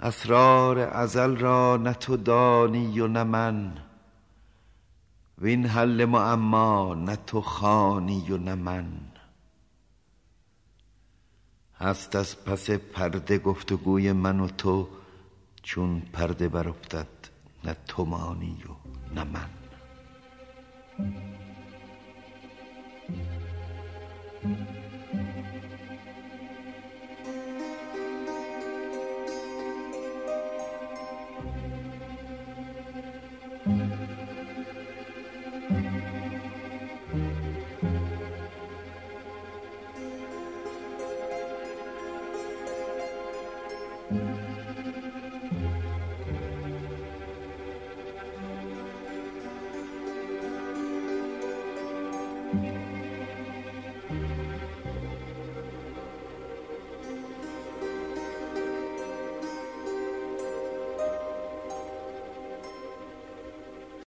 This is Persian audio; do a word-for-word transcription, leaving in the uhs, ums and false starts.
اسرار ازل را نه تو دانی و نه من، وین حل معما نه تو خوانی و نه من. هست از پس پرده گفتگوی من و تو، چون پرده برافتد نه تو مانی و نه من. Thank you.